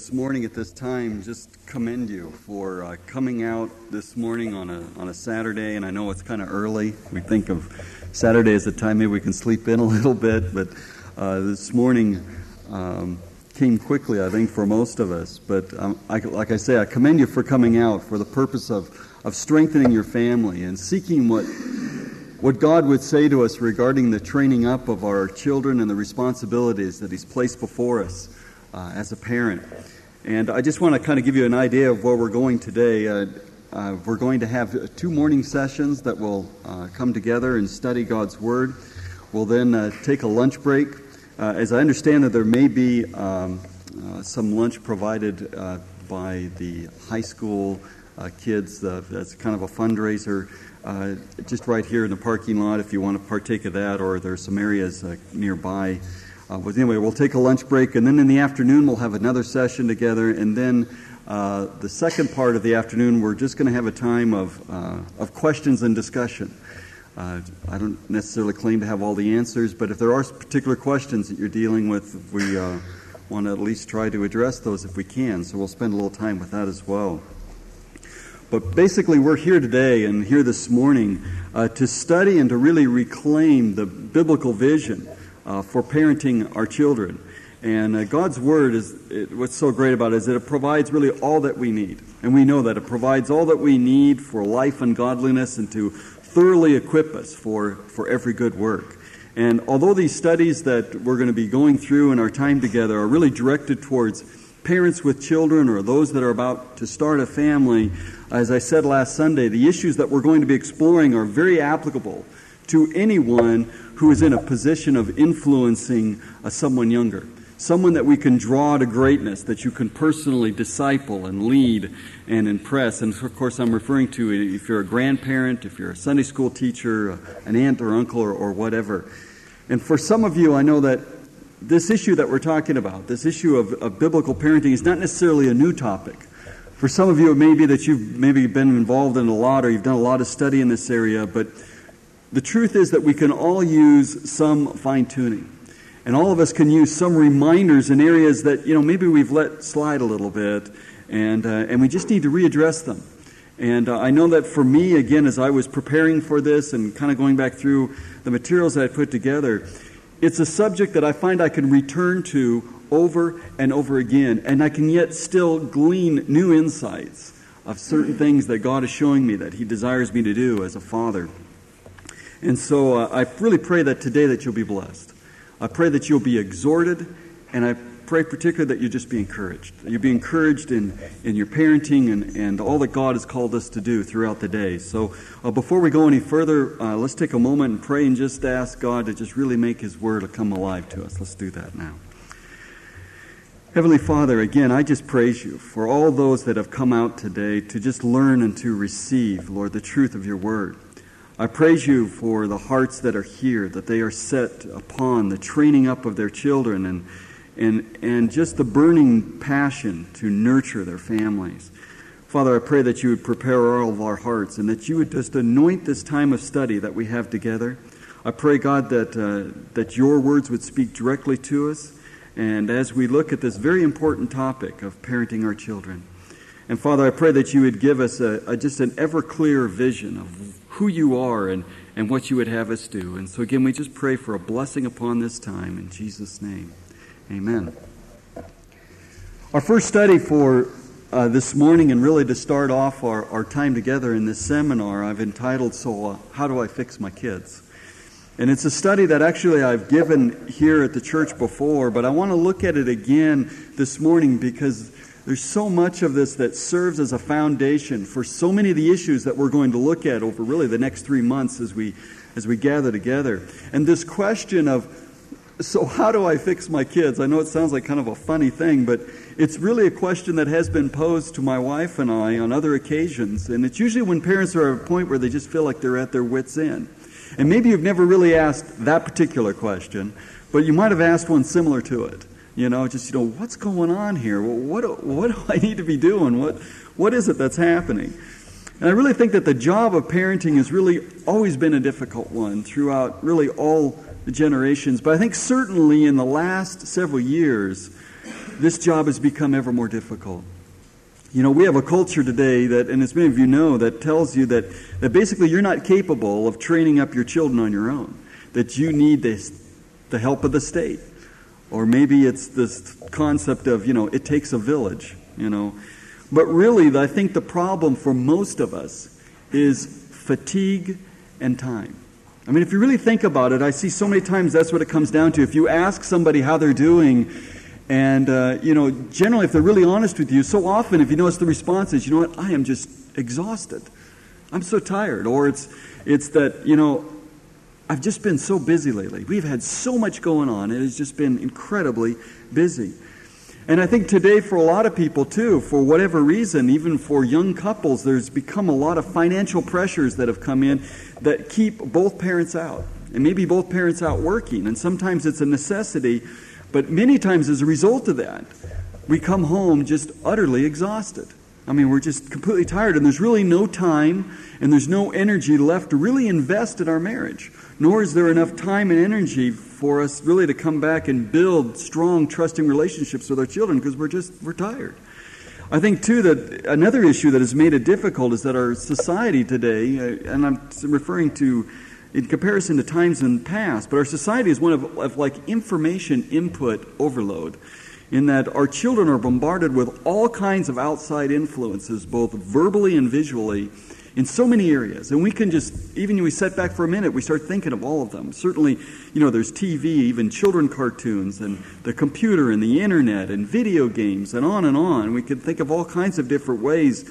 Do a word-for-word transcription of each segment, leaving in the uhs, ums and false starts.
this morning at this time just commend you for uh, coming out this morning on a on a Saturday, and I know it's kind of early. We think of Saturday as a time maybe we can sleep in a little bit, but uh, this morning um, came quickly, I think, for most of us. But um, I, like I say, I commend you for coming out for the purpose of, of strengthening your family and seeking what what God would say to us regarding the training up of our children and the responsibilities that He's placed before us Uh, as a parent. And I just want to kind of give you an idea of where we're going today. Uh, uh, we're going to have two morning sessions that will uh, come together and study God's Word. We'll then uh, take a lunch break. Uh, as I understand that there may be um, uh, some lunch provided uh, by the high school uh, kids. Uh, that's kind of a fundraiser uh, just right here in the parking lot if you want to partake of that, or there's some areas uh, nearby. Uh, but anyway, we'll take a lunch break, and then in the afternoon we'll have another session together, and then uh, the second part of the afternoon we're just going to have a time of uh, of questions and discussion. Uh, I don't necessarily claim to have all the answers, but if there are particular questions that you're dealing with, we uh, want to at least try to address those if we can, so we'll spend a little time with that as well. But basically we're here today and here this morning uh, to study and to really reclaim the biblical vision Uh, for parenting our children. And uh, God's Word is, it, what's so great about it is that it provides really all that we need. And we know that it provides all that we need for life and godliness and to thoroughly equip us for, for every good work. And although these studies that we're going to be going through in our time together are really directed towards parents with children or those that are about to start a family, as I said last Sunday, the issues that we're going to be exploring are very applicable to anyone who is in a position of influencing uh, someone younger, someone that we can draw to greatness, that you can personally disciple and lead and impress. And of course, I'm referring to if you're a grandparent, if you're a Sunday school teacher, an aunt or uncle, or, or whatever. And for some of you, I know that this issue that we're talking about, this issue of, of biblical parenting, is not necessarily a new topic. For some of you, it may be that you've maybe been involved in a lot, or you've done a lot of study in this area, but the truth is that we can all use some fine-tuning. And all of us can use some reminders in areas that, you know, maybe we've let slide a little bit, and uh, and we just need to readdress them. And uh, I know that for me, again, as I was preparing for this and kind of going back through the materials that I put together, it's a subject that I find I can return to over and over again, and I can yet still glean new insights of certain things that God is showing me that He desires me to do as a father. And so uh, I really pray that today that you'll be blessed. I pray that you'll be exhorted, and I pray particularly that you'll just be encouraged. That you'll be encouraged in, in your parenting and, and all that God has called us to do throughout the day. So uh, before we go any further, uh, let's take a moment and pray and just ask God to just really make His Word to come alive to us. Let's do that now. Heavenly Father, again, I just praise you for all those that have come out today to just learn and to receive, Lord, the truth of your Word. I praise you for the hearts that are here, that they are set upon the training up of their children and and and just the burning passion to nurture their families. Father, I pray that you would prepare all of our hearts and that you would just anoint this time of study that we have together. I pray, God, that uh, that your words would speak directly to us, and as we look at this very important topic of parenting our children. And Father, I pray that you would give us a, a just an ever clearer vision of who you are and, and what you would have us do. And so again, we just pray for a blessing upon this time in Jesus' name. Amen. Our first study for uh, this morning, and really to start off our, our time together in this seminar, I've entitled, So uh, How Do I Fix My Kids? And it's a study that actually I've given here at the church before, but I want to look at it again this morning because there's so much of this that serves as a foundation for so many of the issues that we're going to look at over really the next three months as we as we gather together. And this question of, so how do I fix my kids? I know it sounds like kind of a funny thing, but it's really a question that has been posed to my wife and I on other occasions. And it's usually when parents are at a point where they just feel like they're at their wits' end. And maybe you've never really asked that particular question, but you might have asked one similar to it. You know, just, you know, what's going on here? Well, what, what do I need to be doing? What, what is it that's happening? And I really think that the job of parenting has really always been a difficult one throughout really all the generations. But I think certainly in the last several years, this job has become ever more difficult. You know, we have a culture today that, and as many of you know, that tells you that, that basically you're not capable of training up your children on your own, that you need this, the help of the state. Or maybe it's this concept of, you know, it takes a village, you know. But really, I think the problem for most of us is fatigue and time. I mean, if you really think about it, I see so many times that's what it comes down to. If you ask somebody how they're doing, and, uh, you know, generally if they're really honest with you, so often if you notice the response is, you know what, I am just exhausted. I'm so tired. Or it's it's that, you know, I've just been so busy lately. We've had so much going on. It has just been incredibly busy. And I think today for a lot of people too, for whatever reason, even for young couples, there's become a lot of financial pressures that have come in that keep both parents out. And maybe both parents out working. And sometimes it's a necessity. But many times as a result of that, we come home just utterly exhausted. I mean, we're just completely tired, and there's really no time and there's no energy left to really invest in our marriage. Nor is there enough time and energy for us really to come back and build strong, trusting relationships with our children because we're just, we're tired. I think, too, that another issue that has made it difficult is that our society today, and I'm referring to in comparison to times in the past, but our society is one of, of like information input overload, in that our children are bombarded with all kinds of outside influences, both verbally and visually, in so many areas. And we can just, even when we set back for a minute, we start thinking of all of them. Certainly, you know, there's T V, even children cartoons, and the computer, and the internet, and video games, and on and on. We can think of all kinds of different ways.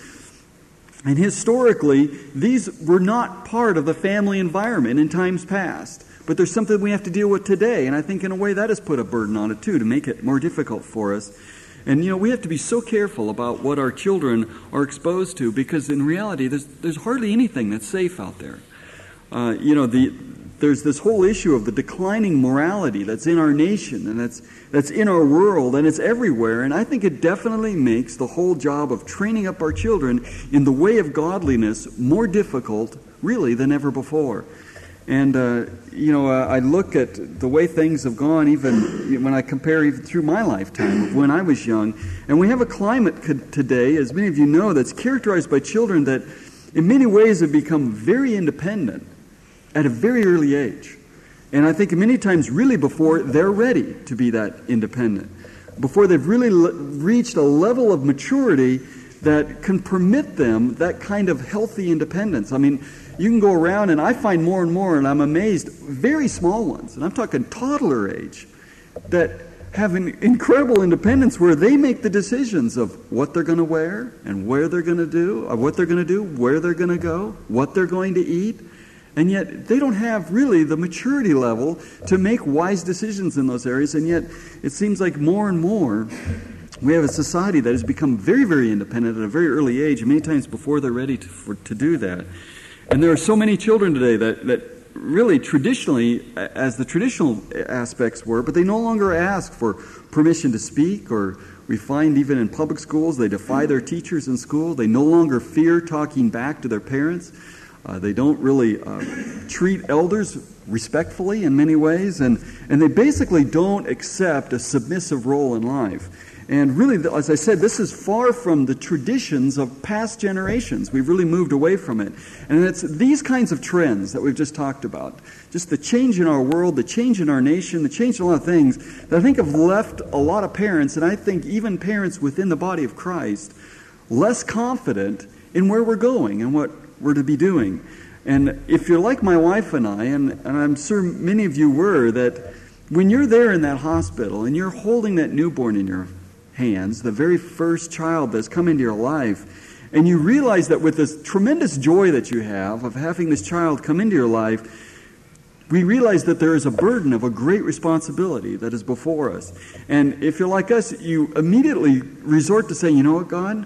And historically, these were not part of the family environment in times past. But there's something we have to deal with today. And I think in a way that has put a burden on it too, to make it more difficult for us. And, you know, we have to be so careful about what our children are exposed to, because in reality, there's there's hardly anything that's safe out there. Uh, you know, the there's this whole issue of the declining morality that's in our nation, and that's that's in our world, and it's everywhere. And I think it definitely makes the whole job of training up our children in the way of godliness more difficult, really, than ever before. And, uh, you know, uh, I look at the way things have gone, even when I compare even through my lifetime of when I was young. And we have a climate co- today, as many of you know, that's characterized by children that in many ways have become very independent at a very early age. And I think many times really before they're ready to be that independent, before they've really le- reached a level of maturity that can permit them that kind of healthy independence. I mean, you can go around, and I find more and more, and I'm amazed, very small ones, and I'm talking toddler age, that have an incredible independence where they make the decisions of what they're going to wear and where they're going to do, or what they're going to do, where they're going to go, what they're going to eat. And yet they don't have really the maturity level to make wise decisions in those areas. And yet it seems like more and more we have a society that has become very, very independent at a very early age, many times before they're ready to, for, to do that. And there are so many children today that, that really traditionally, as the traditional aspects were, but they no longer ask for permission to speak, or we find even in public schools they defy their teachers in school. They no longer fear talking back to their parents. Uh, they don't really uh, treat elders respectfully in many ways, and, and they basically don't accept a submissive role in life. And really, as I said, this is far from the traditions of past generations. We've really moved away from it. And it's these kinds of trends that we've just talked about, just the change in our world, the change in our nation, the change in a lot of things, that I think have left a lot of parents, and I think even parents within the body of Christ, less confident in where we're going and what we're to be doing. And if you're like my wife and I, and, and I'm sure many of you were, that when you're there in that hospital and you're holding that newborn in your hands, the very first child that's come into your life, and you realize that with this tremendous joy that you have of having this child come into your life, we realize that there is a burden of a great responsibility that is before us. And if you're like us, you immediately resort to saying, you know what, God,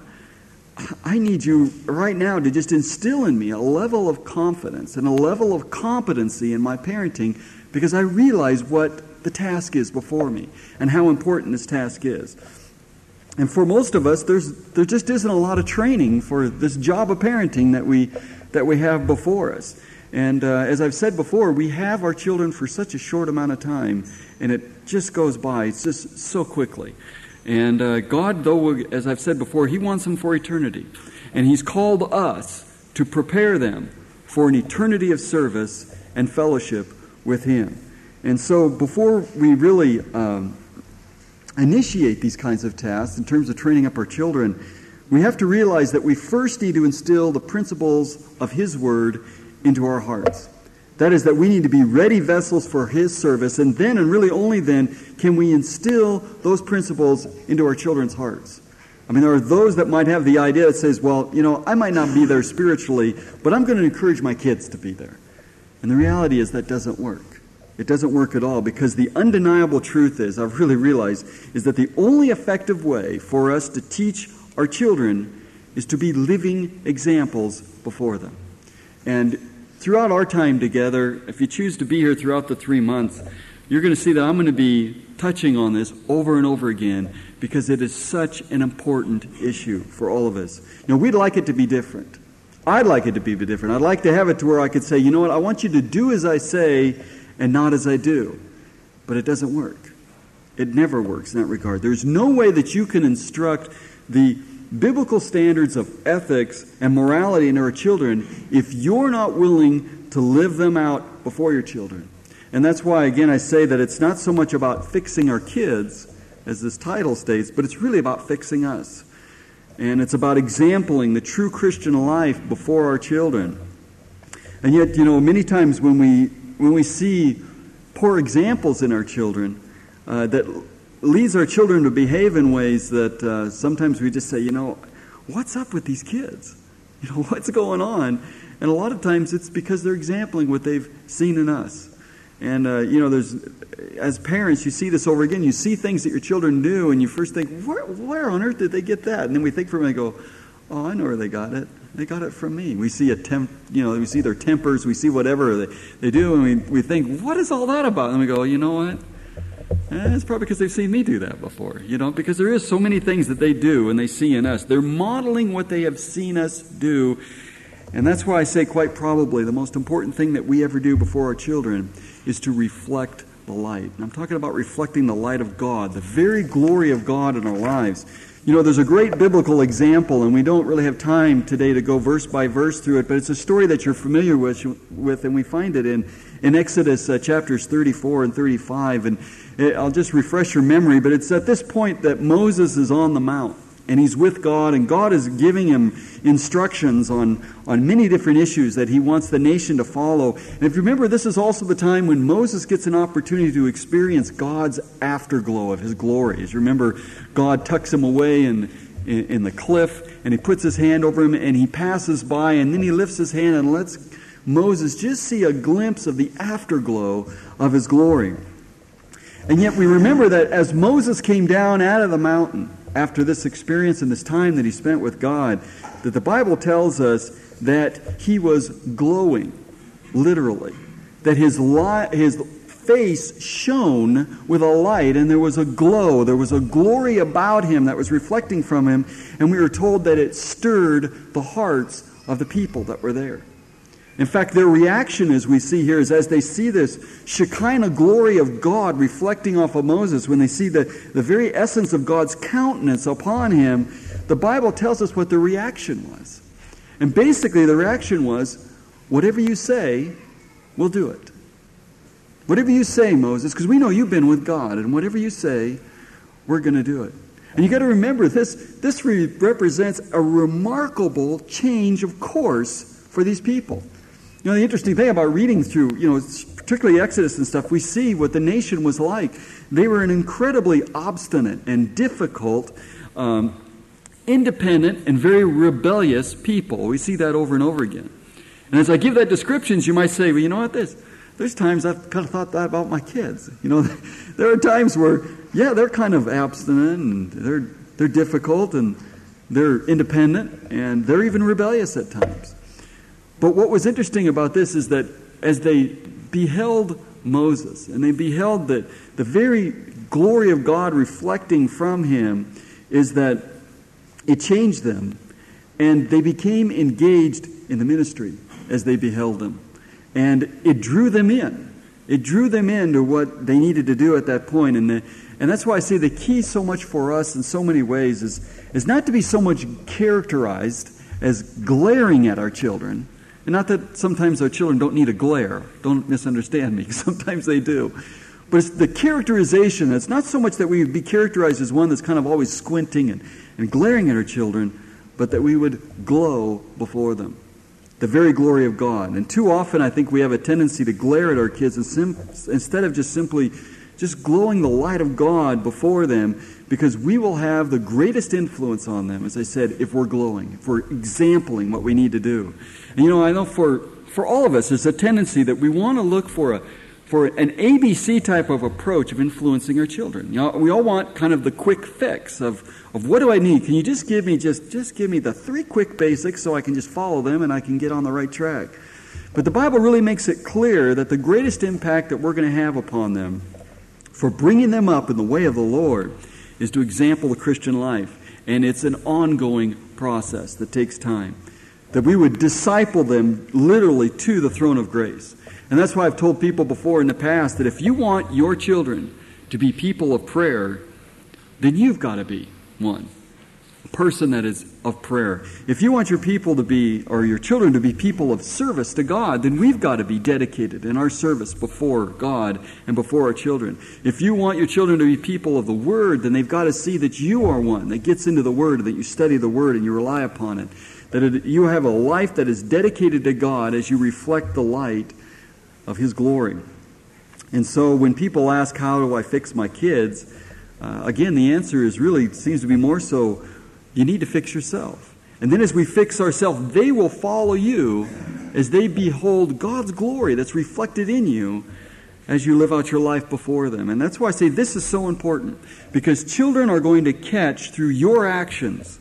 I need you right now to just instill in me a level of confidence and a level of competency in my parenting, because I realize what the task is before me and how important this task is. And for most of us, there's there just isn't a lot of training for this job of parenting that we that we have before us. And uh, as I've said before, we have our children for such a short amount of time, and it just goes by. It's just so quickly. And uh, God, though, as I've said before, He wants them for eternity. And He's called us to prepare them for an eternity of service and fellowship with Him. And so before we really um, initiate these kinds of tasks in terms of training up our children, we have to realize that we first need to instill the principles of His Word into our hearts. That is, that we need to be ready vessels for His service, and then, and really only then, can we instill those principles into our children's hearts. I mean, there are those that might have the idea that says, well, you know, I might not be there spiritually, but I'm going to encourage my kids to be there. And the reality is that doesn't work. It doesn't work at all, because the undeniable truth is, I've really realized, is that the only effective way for us to teach our children is to be living examples before them. And throughout our time together, if you choose to be here throughout the three months, you're going to see that I'm going to be touching on this over and over again, because it is such an important issue for all of us. You know, we'd like it to be different. I'd like it to be different. I'd like to have it to where I could say, you know what, I want you to do as I say and not as I do. But it doesn't work. It never works in that regard. There's no way that you can instruct the biblical standards of ethics and morality in our children if you're not willing to live them out before your children. And that's why, again, I say that it's not so much about fixing our kids, as this title states, but it's really about fixing us. And it's about exempling the true Christian life before our children. And yet, you know, many times when we when we see poor examples in our children, uh, that leads our children to behave in ways that uh, sometimes we just say, you know, what's up with these kids? You know, what's going on? And a lot of times it's because they're exempling what they've seen in us. And, uh, you know, there's, as parents, you see this over again. You see things that your children do, and you first think, where, where on earth did they get that? And then we think for a minute and go, oh, I know where they got it. They got it from me. We see a temp, you know, we see their tempers, we see whatever they, they do, and we, we think, what is all that about? And we go, you know what? Eh, it's probably because they've seen me do that before, you know, because there is so many things that they do and they see in us. They're modeling what they have seen us do. And that's why I say quite probably the most important thing that we ever do before our children is to reflect the light. And I'm talking about reflecting the light of God, the very glory of God in our lives. You know, there's a great biblical example, and we don't really have time today to go verse by verse through it, but it's a story that you're familiar with, with and we find it in, in Exodus uh, chapters thirty-four and thirty-five. And it, I'll just refresh your memory, but it's at this point that Moses is on the mount. And he's with God, and God is giving him instructions on, on many different issues that he wants the nation to follow. And if you remember, this is also the time when Moses gets an opportunity to experience God's afterglow of his glory. As you remember, God tucks him away in, in, in the cliff, and he puts his hand over him, and he passes by, and then he lifts his hand and lets Moses just see a glimpse of the afterglow of his glory. And yet we remember that as Moses came down out of the mountain, after this experience and this time that he spent with God, that the Bible tells us that he was glowing, literally. That his li- his face shone with a light, and there was a glow, there was a glory about him that was reflecting from him, and we were told that it stirred the hearts of the people that were there. In fact, their reaction, as we see here, is as they see this Shekinah glory of God reflecting off of Moses, when they see the, the very essence of God's countenance upon him, the Bible tells us what the reaction was. And basically the reaction was, whatever you say, we'll do it. Whatever you say, Moses, because we know you've been with God, and whatever you say, we're going to do it. And you got to remember, this, this re- represents a remarkable change of course for these people. You know, the interesting thing about reading through, you know, particularly Exodus and stuff, we see what the nation was like. They were an incredibly obstinate and difficult, um, independent, and very rebellious people. We see that over and over again. And as I give that descriptions, you might say, well, you know what, there's, there's times I've kind of thought that about my kids. You know, there are times where, yeah, they're kind of obstinate, and they're they're difficult, and they're independent, and they're even rebellious at times. But what was interesting about this is that as they beheld Moses, and they beheld the, the very glory of God reflecting from him, is that it changed them, and they became engaged in the ministry as they beheld him. And it drew them in. It drew them into what they needed to do at that point. And the, And that's why I say the key so much for us in so many ways is, is not to be so much characterized as glaring at our children. And not that sometimes our children don't need a glare. Don't misunderstand me. Sometimes they do. But it's the characterization. It's not so much that we would be characterized as one that's kind of always squinting and, and glaring at our children, but that we would glow before them. The very glory of God. And too often I think we have a tendency to glare at our kids and sim- instead of just simply just glowing the light of God before them, because we will have the greatest influence on them, as I said, if we're glowing, if we're exempling what we need to do. And you know, I know for, for all of us, there's a tendency that we want to look for a for an A B C type of approach of influencing our children. You know, we all want kind of the quick fix of, of what do I need? Can you just give me just, just give me the three quick basics so I can just follow them and I can get on the right track? But the Bible really makes it clear that the greatest impact that we're going to have upon them for bringing them up in the way of the Lord is to example the Christian life. And it's an ongoing process that takes time. That we would disciple them literally to the throne of grace. And that's why I've told people before in the past that if you want your children to be people of prayer, then you've got to be one. A person that is of prayer. If you want your people to be, or your children to be people of service to God, then we've got to be dedicated in our service before God and before our children. If you want your children to be people of the Word, then they've got to see that you are one that gets into the Word, that you study the Word and you rely upon it. That it, you have a life that is dedicated to God as you reflect the light of His glory. And so when people ask, how do I fix my kids? Uh, again, the answer is really, seems to be more so, you need to fix yourself. And then as we fix ourselves, they will follow you as they behold God's glory that's reflected in you as you live out your life before them. And that's why I say this is so important, because children are going to catch through your actions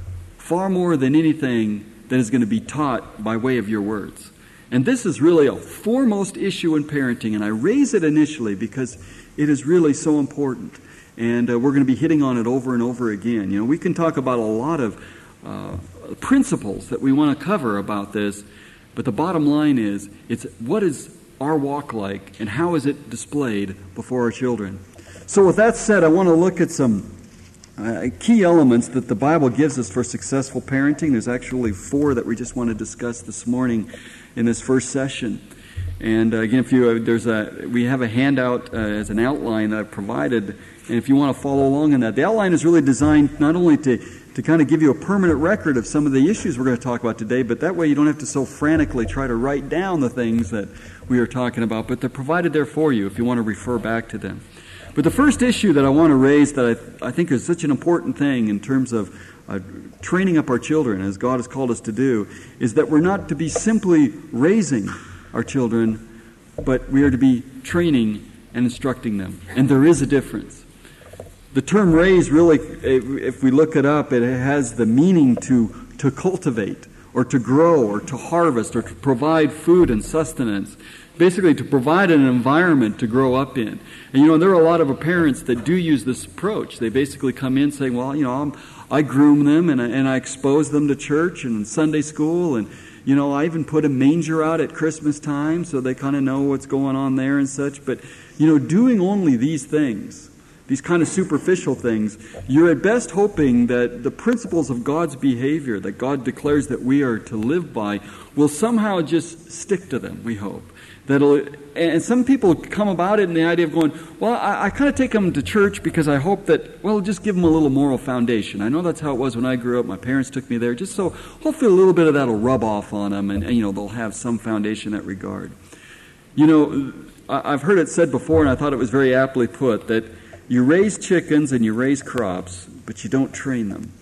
far more than anything that is going to be taught by way of your words. And this is really a foremost issue in parenting, and I raise it initially because it is really so important. And uh, we're going to be hitting on it over and over again. You know, we can talk about a lot of uh, principles that we want to cover about this, but the bottom line is, it's what is our walk like, and how is it displayed before our children? So with that said, I want to look at some uh, key elements that the Bible gives us for successful parenting. There's actually four that we just want to discuss this morning in this first session. And uh, again, if you uh, there's a we have a handout uh, as an outline that I've provided, and if you want to follow along in that, the outline is really designed not only to to kind of give you a permanent record of some of the issues we're going to talk about today, but that way you don't have to so frantically try to write down the things that we are talking about, but they're provided there for you if you want to refer back to them. But the first issue that I want to raise that I, I think is such an important thing in terms of uh, training up our children, as God has called us to do, is that we're not to be simply raising our children, but we are to be training and instructing them. And there is a difference. The term raise really, if we look it up, it has the meaning to, to cultivate, or to grow, or to harvest, or to provide food and sustenance. Basically, to provide an environment to grow up in. And you know, there are a lot of parents that do use this approach. They basically come in saying, well, you know, I'm, I groom them and I, and I expose them to church and Sunday school, and you know, I even put a manger out at Christmas time so they kind of know what's going on there and such. But, you know, doing only these things, these kind of superficial things, you're at best hoping that the principles of God's behavior that God declares that we are to live by will somehow just stick to them, we hope. That'll, and some people come about it in the idea of going, well, I, I kind of take them to church because I hope that, well, just give them a little moral foundation. I know that's how it was when I grew up. My parents took me there, just so hopefully a little bit of that will rub off on them, and, and you know, they'll have some foundation in that regard. You know, I, I've heard it said before, and I thought it was very aptly put, that you raise chickens and you raise crops, but you don't train them.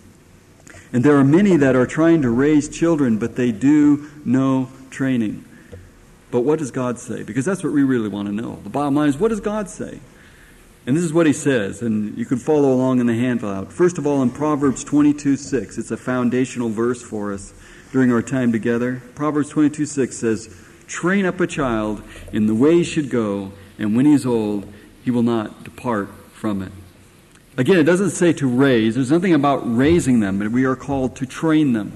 And there are many that are trying to raise children, but they do no training. But what does God say? Because that's what we really want to know. The bottom line is, what does God say? And this is what He says, and you can follow along in the handout. First of all, in Proverbs twenty-two six, it's a foundational verse for us during our time together. Proverbs twenty-two six says, "Train up a child in the way he should go, and when he is old, he will not depart from it." Again, it doesn't say to raise. There's nothing about raising them, but we are called to train them.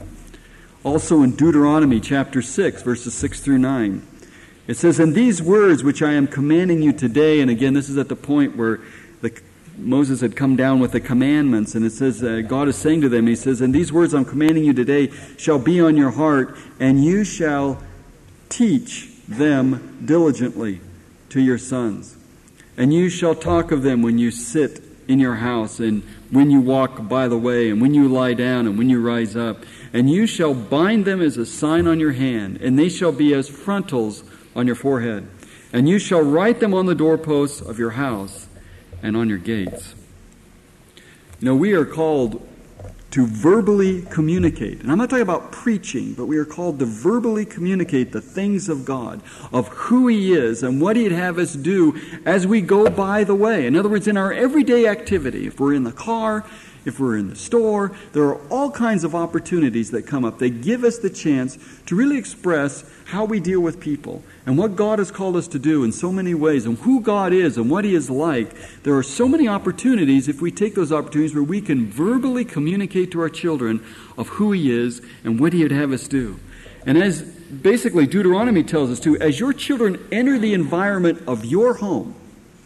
Also in Deuteronomy chapter six, verses six through nine, it says, "And these words which I am commanding you today," and again, this is at the point where the, Moses had come down with the commandments, and it says uh, God is saying to them, he says, "And these words I'm commanding you today shall be on your heart, and you shall teach them diligently to your sons. And you shall talk of them when you sit in your house, and when you walk by the way, and when you lie down, and when you rise up. And you shall bind them as a sign on your hand, and they shall be as frontals on your forehead. And you shall write them on the doorposts of your house and on your gates." You know, we are called to verbally communicate. And I'm not talking about preaching, but we are called to verbally communicate the things of God, of who He is and what He'd have us do as we go by the way. In other words, in our everyday activity, if we're in the car, if we're in the store, there are all kinds of opportunities that come up. They give us the chance to really express how we deal with people and what God has called us to do in so many ways, and who God is and what He is like. There are so many opportunities, if we take those opportunities, where we can verbally communicate to our children of who He is and what He would have us do. And as basically Deuteronomy tells us to, as your children enter the environment of your home,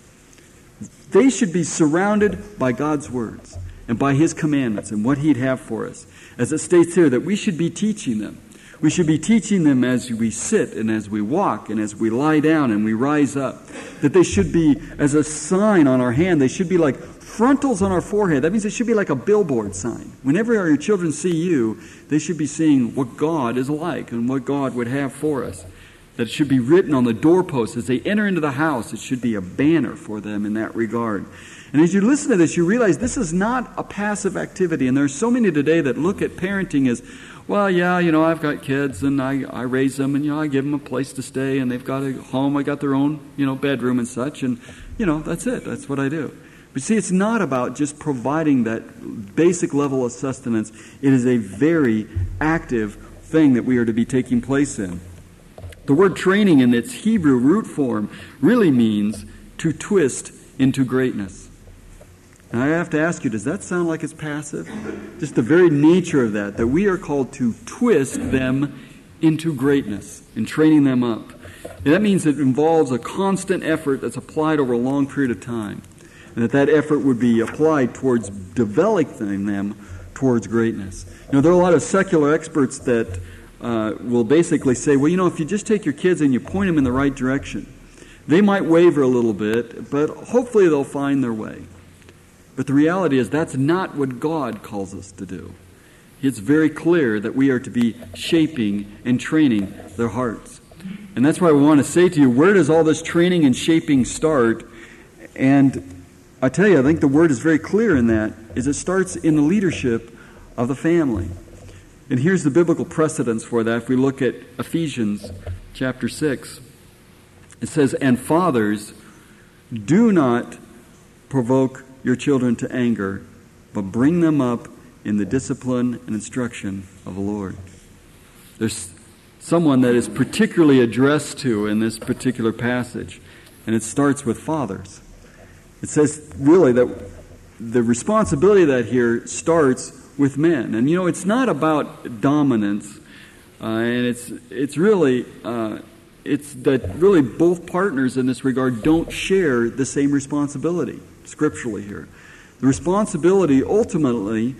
they should be surrounded by God's words and by His commandments and what He'd have for us. As it states here, that we should be teaching them. We should be teaching them as we sit and as we walk and as we lie down and we rise up. That they should be as a sign on our hand. They should be like frontals on our forehead. That means it should be like a billboard sign. Whenever your children see you, they should be seeing what God is like and what God would have for us. That it should be written on the doorpost as they enter into the house. It should be a banner for them in that regard. And as you listen to this, you realize this is not a passive activity. And there are so many today that look at parenting as, well, yeah, you know, I've got kids and I, I raise them and, you know, I give them a place to stay and they've got a home. I got their own, you know, bedroom and such. And, you know, that's it. That's what I do. But see, it's not about just providing that basic level of sustenance. It is a very active thing that we are to be taking place in. The word training in its Hebrew root form really means to twist into greatness. And I have to ask you, does that sound like it's passive? Just the very nature of that, that we are called to twist them into greatness and training them up. And that means it involves a constant effort that's applied over a long period of time. And that that effort would be applied towards developing them towards greatness. You know, there are a lot of secular experts that uh, will basically say, well, you know, if you just take your kids and you point them in the right direction, they might waver a little bit, but hopefully they'll find their way. But the reality is that's not what God calls us to do. It's very clear that we are to be shaping and training their hearts. And that's why we want to say to you, where does all this training and shaping start? And I tell you, I think the word is very clear in that, is it starts in the leadership of the family. And here's the biblical precedence for that. If we look at Ephesians chapter six, it says, "And fathers, do not provoke your children to anger, but bring them up in the discipline and instruction of the Lord." There's someone that is particularly addressed to in this particular passage, and it starts with fathers. It says really that the responsibility of that here starts with men. And you know, it's not about dominance, uh, and it's it's really uh, it's that really both partners in this regard don't share the same responsibility. Scripturally here, the responsibility ultimately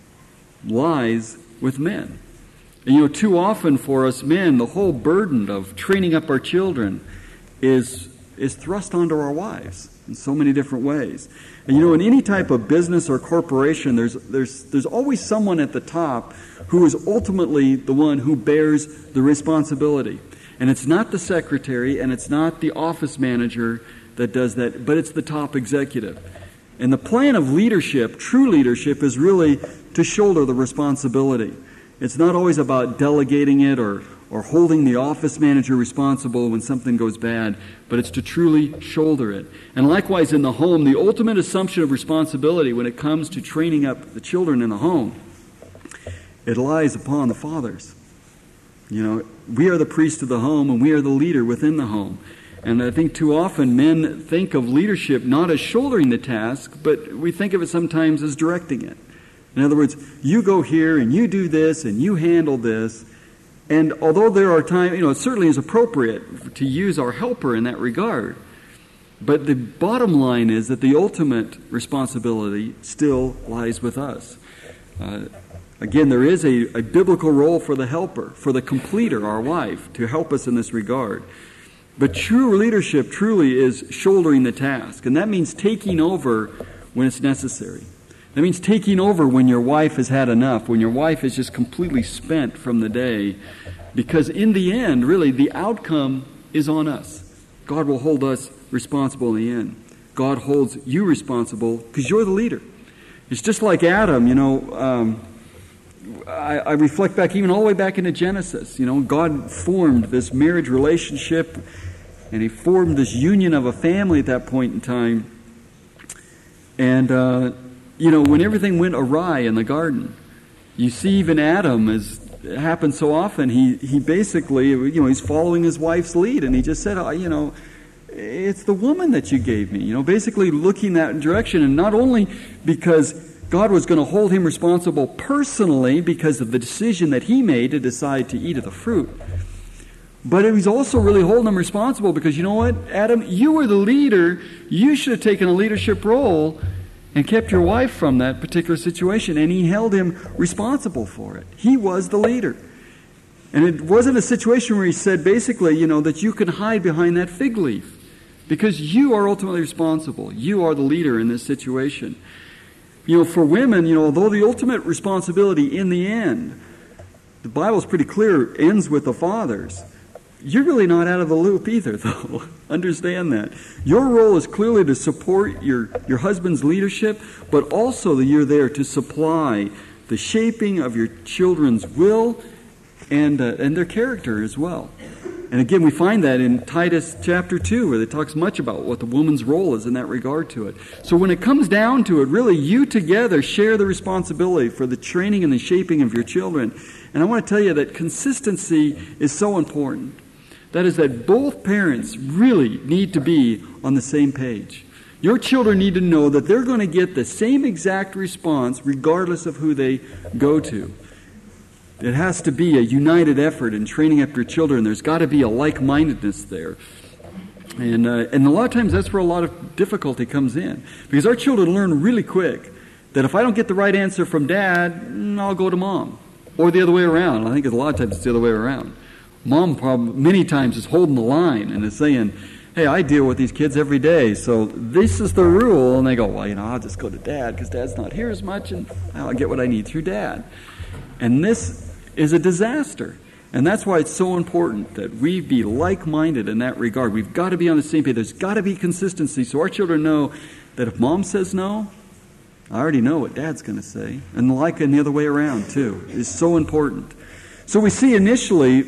lies with men. And you know, too often for us men, the whole burden of training up our children is is thrust onto our wives in so many different ways. And you know, in any type of business or corporation, there's there's there's always someone at the top who is ultimately the one who bears the responsibility. And it's not the secretary and it's not the office manager that does that, but it's the top executive. And the plan of leadership, true leadership, is really to shoulder the responsibility. It's not always about delegating it or, or holding the office manager responsible when something goes bad, but it's to truly shoulder it. And likewise in the home, the ultimate assumption of responsibility when it comes to training up the children in the home, it lies upon the fathers. You know, we are the priest of the home and we are the leader within the home. And I think too often men think of leadership not as shouldering the task, but we think of it sometimes as directing it. In other words, you go here and you do this and you handle this. And although there are times, you know, it certainly is appropriate to use our helper in that regard, But the bottom line is that the ultimate responsibility still lies with us. Uh, again, there is a, a biblical role for the helper, for the completer, our wife, to help us in this regard. But true leadership truly is shouldering the task, and that means taking over when it's necessary. That means taking over when your wife has had enough, when your wife is just completely spent from the day, because in the end, really, the outcome is on us. God will hold us responsible in the end. God holds you responsible because you're the leader. It's just like Adam, you know, um, I, I reflect back even all the way back into Genesis. You know, God formed this marriage relationship, and He formed this union of a family at that point in time. And, uh, you know, when everything went awry in the garden, you see even Adam, as it happens so often, he, he basically, you know, he's following his wife's lead, and he just said, oh, you know, it's the woman that you gave me. You know, basically looking that direction, and not only because God was going to hold him responsible personally because of the decision that he made to decide to eat of the fruit, but he was also really holding him responsible because, you know what, Adam, you were the leader. You should have taken a leadership role and kept your wife from that particular situation, and he held him responsible for it. He was the leader. And it wasn't a situation where he said basically, you know, that you can hide behind that fig leaf because you are ultimately responsible. You are the leader in this situation. You know, for women, you know, although the ultimate responsibility in the end, the Bible's pretty clear, ends with the fathers. You're really not out of the loop either, though. Understand that. Your role is clearly to support your, your husband's leadership, but also that you're there to supply the shaping of your children's will and uh, and their character as well. And again, we find that in Titus chapter two, where it talks much about what the woman's role is in that regard to it. So when it comes down to it, really, you together share the responsibility for the training and the shaping of your children. And I want to tell you that consistency is so important. That is that both parents really need to be on the same page. Your children need to know that they're going to get the same exact response regardless of who they go to. It has to be a united effort in training up your children. There's got to be a like-mindedness there. And, uh, and a lot of times that's where a lot of difficulty comes in. Because our children learn really quick that if I don't get the right answer from Dad, I'll go to Mom. Or the other way around. I think a lot of times it's the other way around. Mom probably many times is holding the line and is saying, hey, I deal with these kids every day, so this is the rule. And they go, well, you know, I'll just go to Dad because Dad's not here as much, and I'll get what I need through Dad. And this is a disaster. And that's why it's so important that we be like-minded in that regard. We've got to be on the same page. There's got to be consistency so our children know that if Mom says no, I already know what Dad's going to say. And like in the other way around, too. It's so important. So we see initially,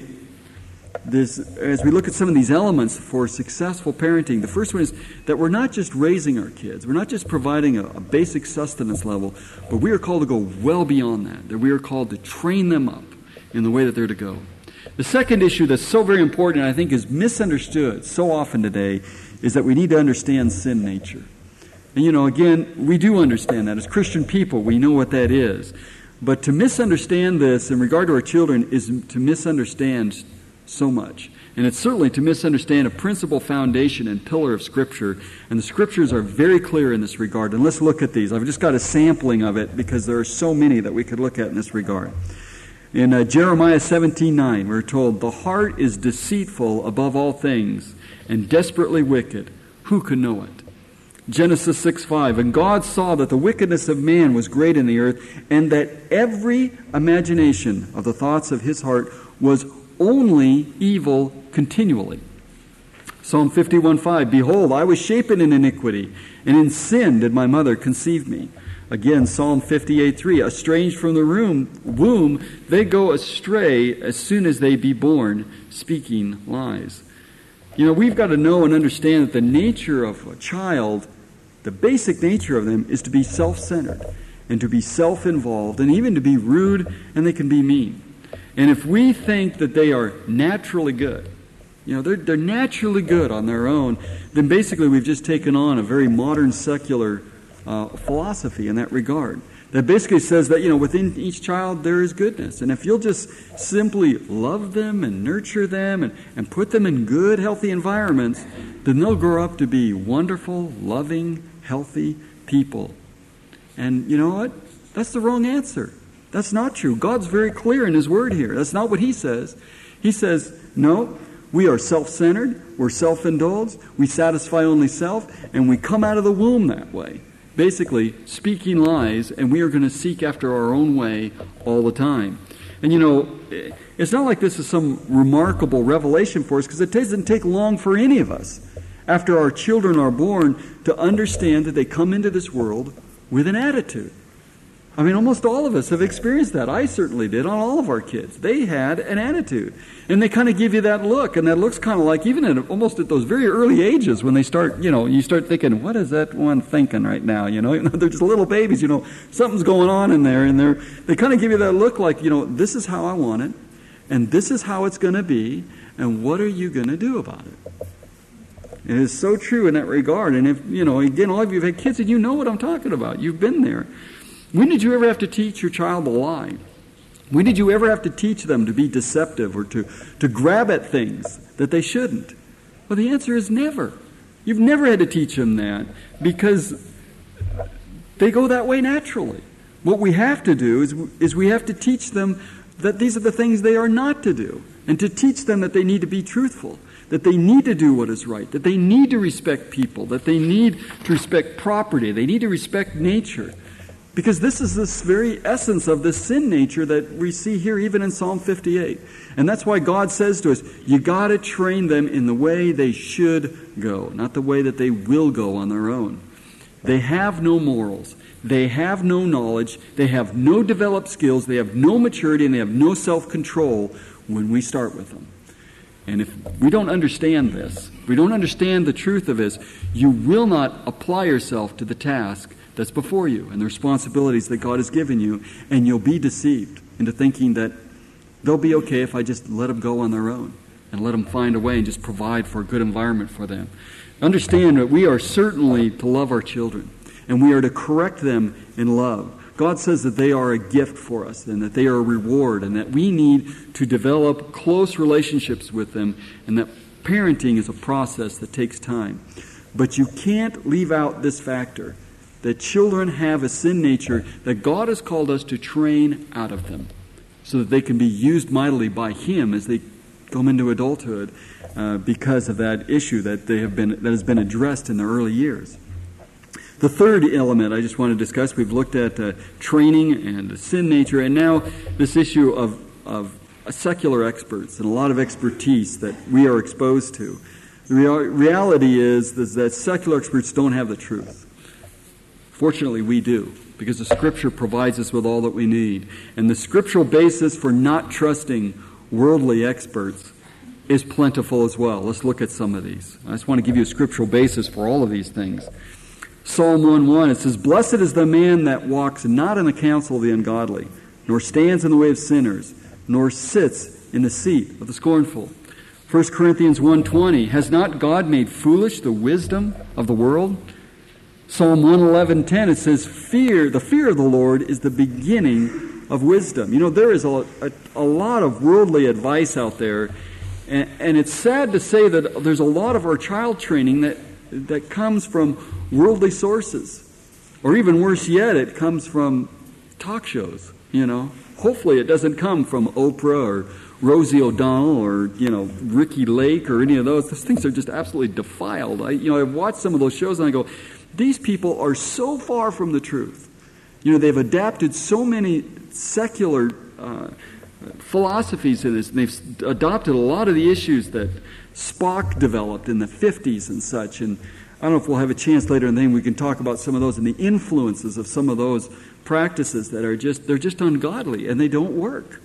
this, as we look at some of these elements for successful parenting, the first one is that we're not just raising our kids. We're not just providing a, a basic sustenance level, but we are called to go well beyond that. That we are called to train them up in the way that they're to go. The second issue that's so very important and I think is misunderstood so often today is that we need to understand sin nature. And you know, again, we do understand that. As Christian people, we know what that is. But to misunderstand this in regard to our children is to misunderstand so much. And it's certainly to misunderstand a principal foundation and pillar of Scripture. And the Scriptures are very clear in this regard. And let's look at these. I've just got a sampling of it because there are so many that we could look at in this regard. In uh, Jeremiah seventeen nine, we're told, the heart is deceitful above all things and desperately wicked. Who can know it? Genesis six five, and God saw that the wickedness of man was great in the earth, and that every imagination of the thoughts of his heart was only evil continually. Psalm fifty-one five, behold, I was shapen in iniquity, and in sin did my mother conceive me. Again, Psalm fifty-eight three, estranged from the room, womb, they go astray as soon as they be born, speaking lies. You know, we've got to know and understand that the nature of a child, the basic nature of them, is to be self-centered and to be self-involved and even to be rude, and they can be mean. And if we think that they are naturally good, you know, they're, they're naturally good on their own, then basically we've just taken on a very modern secular uh, philosophy in that regard. That basically says that, you know, within each child there is goodness. And if you'll just simply love them and nurture them and, and put them in good, healthy environments, then they'll grow up to be wonderful, loving, healthy people. And you know what? That's the wrong answer. That's not true. God's very clear in His Word here. That's not what He says. He says, no, we are self-centered, we're self-indulged, we satisfy only self, and we come out of the womb that way. Basically, speaking lies, and we are going to seek after our own way all the time. And you know, it's not like this is some remarkable revelation for us, because it doesn't take long for any of us, after our children are born, to understand that they come into this world with an attitude. I mean, almost all of us have experienced that. I certainly did on all of our kids. They had an attitude. And they kind of give you that look. And that looks kind of like, even at almost at those very early ages, when they start, you know, you start thinking, what is that one thinking right now? You know, they're just little babies, you know, something's going on in there. And they're, they kind of give you that look like, you know, this is how I want it. And this is how it's going to be. And what are you going to do about it? It is so true in that regard. And if, you know, again, all of you have had kids and you know what I'm talking about. You've been there. When did you ever have to teach your child a lie? When did you ever have to teach them to be deceptive or to, to grab at things that they shouldn't? Well, the answer is never. You've never had to teach them that, because they go that way naturally. What we have to do is, is we have to teach them that these are the things they are not to do, and to teach them that they need to be truthful, that they need to do what is right, that they need to respect people, that they need to respect property, they need to respect nature. Because this is this very essence of this sin nature that we see here even in Psalm fifty-eight. And that's why God says to us, you got to train them in the way they should go, not the way that they will go on their own. They have no morals. They have no knowledge. They have no developed skills. They have no maturity, and they have no self-control when we start with them. And if we don't understand this, if we don't understand the truth of this, you will not apply yourself to the task that's before you and the responsibilities that God has given you, and you'll be deceived into thinking that they'll be okay if I just let them go on their own and let them find a way and just provide for a good environment for them. Understand that we are certainly to love our children, and we are to correct them in love. God says that they are a gift for us and that they are a reward, and that we need to develop close relationships with them, and that parenting is a process that takes time. But you can't leave out this factor, that children have a sin nature that God has called us to train out of them so that they can be used mightily by Him as they come into adulthood uh, because of that issue that they have been that has been addressed in their early years. The third element I just want to discuss, we've looked at uh, training and the sin nature, and now this issue of, of secular experts and a lot of expertise that we are exposed to. The real, reality is, is that secular experts don't have the truth. Fortunately, we do, because the Scripture provides us with all that we need. And the scriptural basis for not trusting worldly experts is plentiful as well. Let's look at some of these. I just want to give you a scriptural basis for all of these things. Psalm one one, it says, "Blessed is the man that walks not in the counsel of the ungodly, nor stands in the way of sinners, nor sits in the seat of the scornful." First Corinthians one twenty, "Has not God made foolish the wisdom of the world?" Psalm one eleven ten, it says, "Fear, the fear of the Lord is the beginning of wisdom." You know, there is a, a, a lot of worldly advice out there, and, and it's sad to say that there's a lot of our child training that, that comes from worldly sources. Or even worse yet, it comes from talk shows, you know. Hopefully it doesn't come from Oprah or Rosie O'Donnell or, you know, Ricky Lake or any of those. Those things are just absolutely defiled. I, you know, I've watched some of those shows and I go, these people are so far from the truth. You know, they've adapted so many secular uh, philosophies to this, and they've adopted a lot of the issues that Spock developed in the fifties and such. And I don't know if we'll have a chance later in the thing we can talk about some of those and the influences of some of those practices that are just, they're just ungodly and they don't work.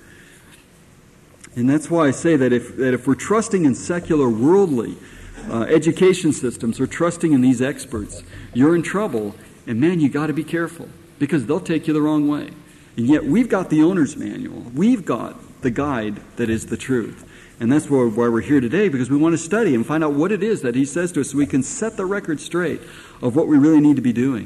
And that's why I say that if, that if we're trusting in secular worldly uh, education systems or trusting in these experts, you're in trouble. And man, you got to be careful, because they'll take you the wrong way. And yet we've got the owner's manual. We've got the guide that is the truth. And that's why we're here today, because we want to study and find out what it is that He says to us so we can set the record straight of what we really need to be doing.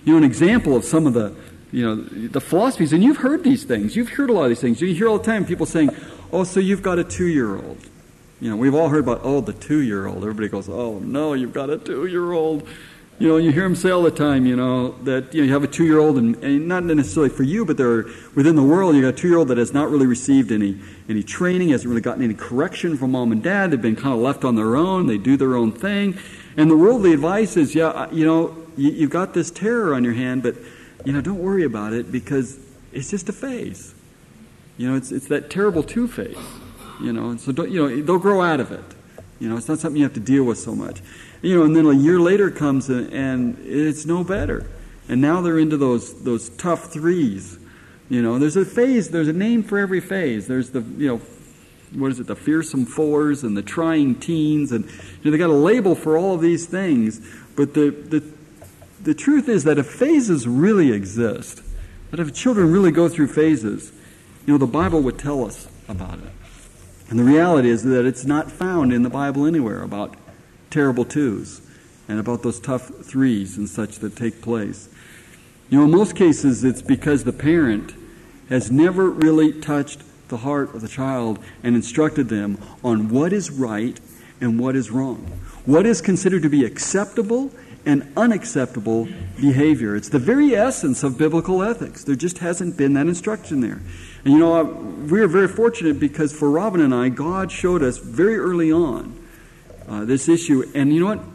You know, an example of some of the, you know, the philosophies, and you've heard these things. You've heard a lot of these things. You hear all the time people saying, oh, so you've got a two-year-old. You know, we've all heard about, oh, the two-year-old. Everybody goes, oh, no, you've got a two-year-old. You know, you hear them say all the time, you know, that you know, you have a two-year-old, and, and not necessarily for you, but they're within the world, you got a two-year-old that has not really received any any training, hasn't really gotten any correction from mom and dad. They've been kind of left on their own. They do their own thing. And the worldly advice is, yeah, you know, you, you've got this terror on your hand, but, you know, don't worry about it because it's just a phase. You know, it's it's that terrible two phase. You know, and so don't, you know, they'll grow out of it. You know, it's not something you have to deal with so much. You know, and then a year later comes and, and it's no better. And now they're into those those tough threes. You know, there's a phase, there's a name for every phase. There's the, you know, what is it, the fearsome fours and the trying teens, and you know, they got a label for all of these things. But the the the truth is that if phases really exist, that if children really go through phases, you know, the Bible would tell us about it. And the reality is that it's not found in the Bible anywhere about terrible twos and about those tough threes and such that take place. You know, in most cases, it's because the parent has never really touched the heart of the child and instructed them on what is right and what is wrong, what is considered to be acceptable and unacceptable behavior. It's the very essence of biblical ethics. There just hasn't been that instruction there. And you know, we are very fortunate because for Robin and I, God showed us very early on uh, this issue. And you know what?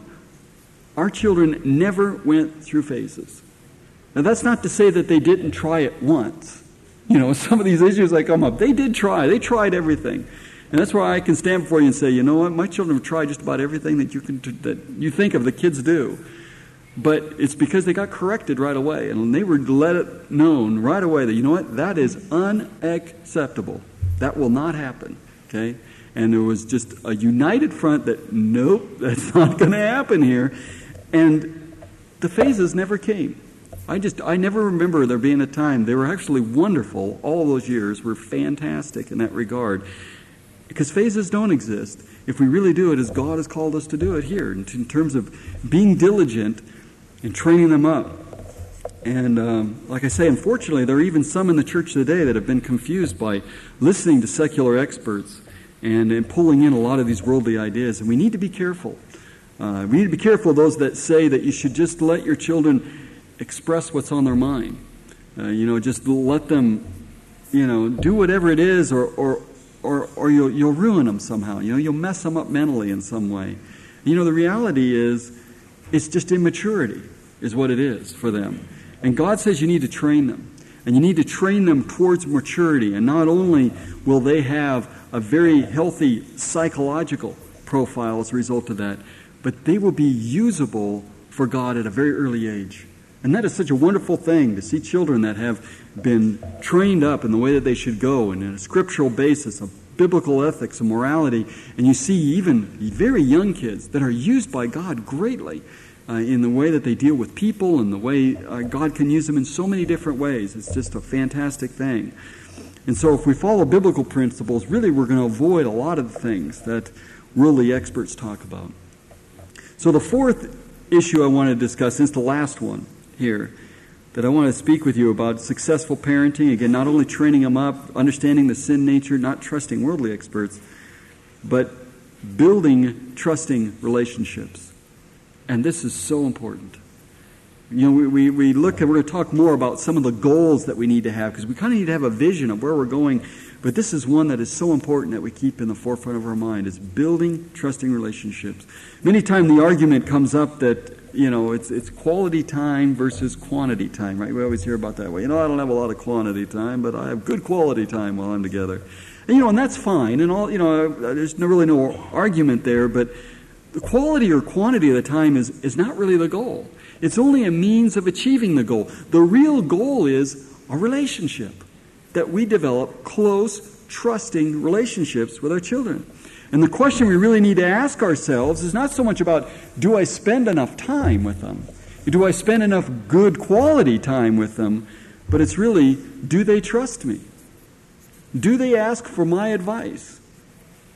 Our children never went through phases. Now, that's not to say that they didn't try it once. You know, some of these issues that come up, they did try. They tried everything. And that's why I can stand before you and say, you know what? My children have tried just about everything that you can that you think of the kids do. But it's because they got corrected right away. And they were let it known right away that, you know what, that is unacceptable. That will not happen. Okay? And there was just a united front that, nope, that's not going to happen here. And the phases never came. I just, I never remember there being a time. They were actually wonderful. All those years were fantastic in that regard. Because phases don't exist. If we really do it as God has called us to do it here, in, in terms of being diligent and training them up. And um, like I say, unfortunately, there are even some in the church today that have been confused by listening to secular experts and, and pulling in a lot of these worldly ideas. And we need to be careful. Uh, we need to be careful of those that say that you should just let your children express what's on their mind. Uh, you know, just let them, you know, do whatever it is, or or or, or you'll, you'll ruin them somehow. You know, you'll mess them up mentally in some way. You know, the reality is, it's just immaturity is what it is for them. And God says you need to train them. And you need to train them towards maturity. And not only will they have a very healthy psychological profile as a result of that, but they will be usable for God at a very early age. And that is such a wonderful thing to see children that have been trained up in the way that they should go and in a scriptural basis of biblical ethics and morality. And you see even very young kids that are used by God greatly uh, in the way that they deal with people and the way uh, God can use them in so many different ways. It's just a fantastic thing. And so if we follow biblical principles, really we're going to avoid a lot of the things that worldly experts talk about. So the fourth issue I want to discuss is the last one here that I want to speak with you about: successful parenting. Again, not only training them up, understanding the sin nature, not trusting worldly experts, but building trusting relationships. And this is so important. You know, we, we, we look, and we're going to talk more about some of the goals that we need to have, because we kind of need to have a vision of where we're going. But this is one that is so important that we keep in the forefront of our mind, is building trusting relationships. Many times the argument comes up that, you know, it's it's quality time versus quantity time, right? We always hear about that way. You know, I don't have a lot of quantity time, but I have good quality time while I'm together. And, you know, and that's fine. And all, you know, there's no, really no argument there. But the quality or quantity of the time is is not really the goal. It's only a means of achieving the goal. The real goal is a relationship, that we develop close, trusting relationships with our children. And the question we really need to ask ourselves is not so much about, do I spend enough time with them? Do I spend enough good quality time with them? But it's really, do they trust me? Do they ask for my advice?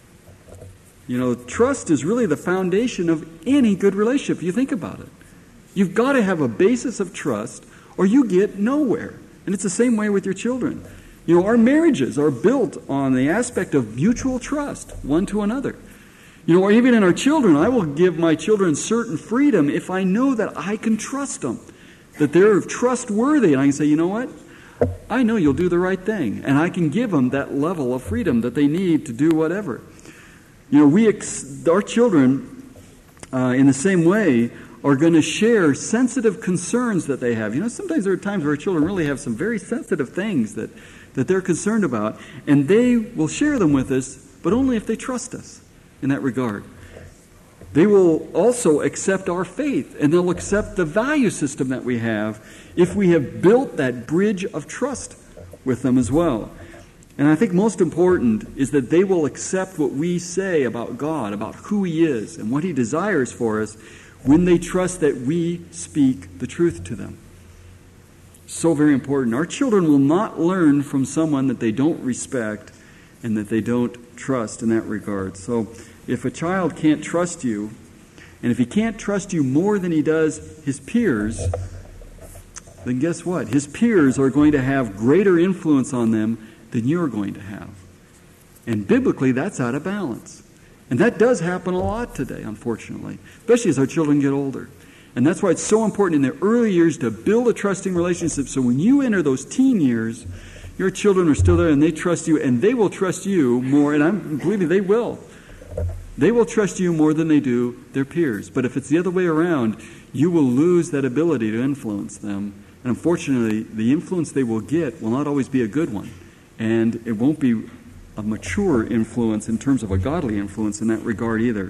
You know, trust is really the foundation of any good relationship, if you think about it. You've got to have a basis of trust or you get nowhere. And it's the same way with your children. You know, our marriages are built on the aspect of mutual trust, one to another. You know, or even in our children, I will give my children certain freedom if I know that I can trust them, that they're trustworthy. And I can say, you know what? I know you'll do the right thing. And I can give them that level of freedom that they need to do whatever. You know, we ex- our children, uh, in the same way, are going to share sensitive concerns that they have. You know, sometimes there are times where our children really have some very sensitive things that, that they're concerned about, and they will share them with us, but only if they trust us in that regard. They will also accept our faith, and they'll accept the value system that we have if we have built that bridge of trust with them as well. And I think most important is that they will accept what we say about God, about who He is, and what He desires for us, when they trust that we speak the truth to them. So very important. Our children will not learn from someone that they don't respect and that they don't trust in that regard. So if a child can't trust you, and if he can't trust you more than he does his peers, then guess what? His peers are going to have greater influence on them than you're going to have. And biblically, that's out of balance. And that does happen a lot today, unfortunately, especially as our children get older. And that's why it's so important in their early years to build a trusting relationship, so when you enter those teen years, your children are still there and they trust you, and they will trust you more, and I'm believe me, they will. They will trust you more than they do their peers. But if it's the other way around, you will lose that ability to influence them. And unfortunately, the influence they will get will not always be a good one. And it won't be a mature influence in terms of a godly influence in that regard either.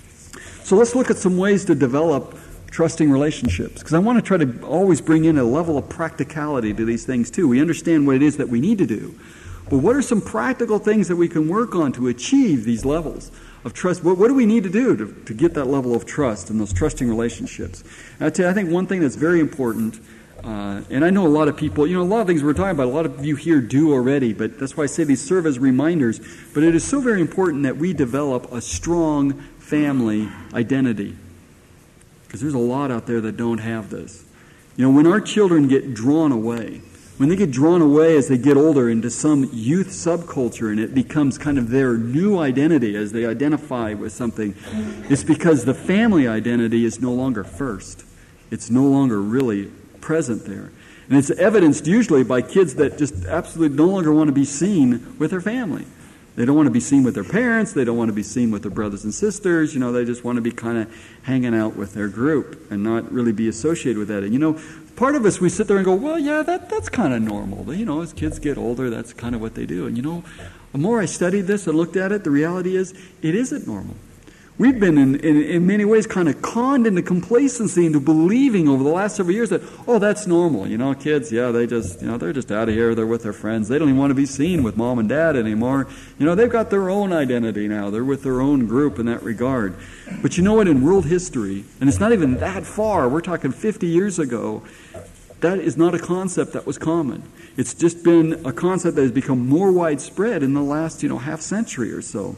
So let's look at some ways to develop trusting relationships, because I want to try to always bring in a level of practicality to these things too. We understand what it is that we need to do, but what are some practical things that we can work on to achieve these levels of trust? What, what do we need to do to, to get that level of trust and those trusting relationships? And I tell you, I think one thing that's very important, Uh, and I know a lot of people, you know, a lot of things we're talking about, a lot of you here do already, but that's why I say these serve as reminders. But it is so very important that we develop a strong family identity, because there's a lot out there that don't have this. You know, when our children get drawn away, when they get drawn away as they get older into some youth subculture and it becomes kind of their new identity as they identify with something, it's because the family identity is no longer first. It's no longer really present there. And it's evidenced usually by kids that just absolutely no longer want to be seen with their family. They don't want to be seen with their parents. They don't want to be seen with their brothers and sisters. You know, they just want to be kind of hanging out with their group and not really be associated with that. And, you know, part of us, we sit there and go, well, yeah, that that's kind of normal. You know, as kids get older, that's kind of what they do. And, you know, the more I studied this and looked at it, the reality is it isn't normal. We've been, in, in, in many ways, kind of conned into complacency, into believing over the last several years that, oh, that's normal. You know, kids, yeah, they just, you know, they're just out of here. They're with their friends. They don't even want to be seen with mom and dad anymore. You know, they've got their own identity now. They're with their own group in that regard. But you know what? In world history, and it's not even that far, we're talking fifty years ago, that is not a concept that was common. It's just been a concept that has become more widespread in the last, you know, half century or so.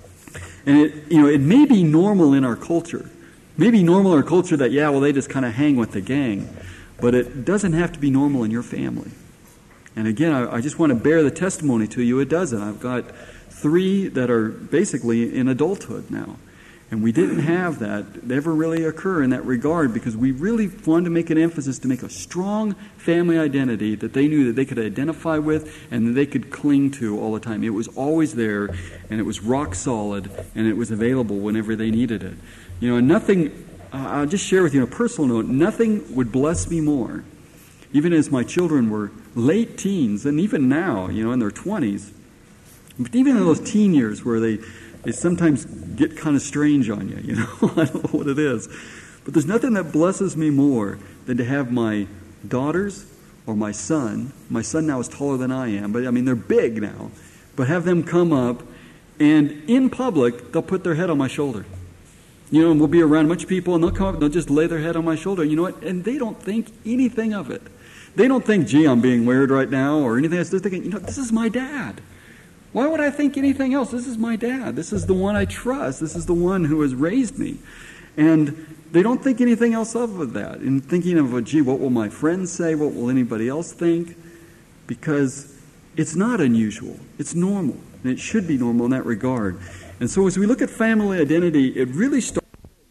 And it, you know, it may be normal in our culture. It may be normal in our culture that, yeah, well, they just kind of hang with the gang. But it doesn't have to be normal in your family. And again, I, I just want to bear the testimony to you. It doesn't. I've got three that are basically in adulthood now. And we didn't have that ever really occur in that regard, because we really wanted to make an emphasis to make a strong family identity that they knew that they could identify with and that they could cling to all the time. It was always there, and it was rock solid, and it was available whenever they needed it. You know, and nothing, uh, I'll just share with you on a personal note, nothing would bless me more, even as my children were late teens, and even now, you know, in their twenties, but even in those teen years where they They sometimes get kind of strange on you, you know. I don't know what it is. But there's nothing that blesses me more than to have my daughters or my son. My son now is taller than I am, but I mean, they're big now. But have them come up, and in public, they'll put their head on my shoulder. You know, and we'll be around a bunch of people, and they'll come up and they'll just lay their head on my shoulder. You know what? And they don't think anything of it. They don't think, gee, I'm being weird right now or anything else. They're thinking, you know, this is my dad. Why would I think anything else? This is my dad. This is the one I trust. This is the one who has raised me. And they don't think anything else of that. In thinking of, oh, gee, what will my friends say? What will anybody else think? Because it's not unusual. It's normal. And it should be normal in that regard. And so as we look at family identity, it really starts.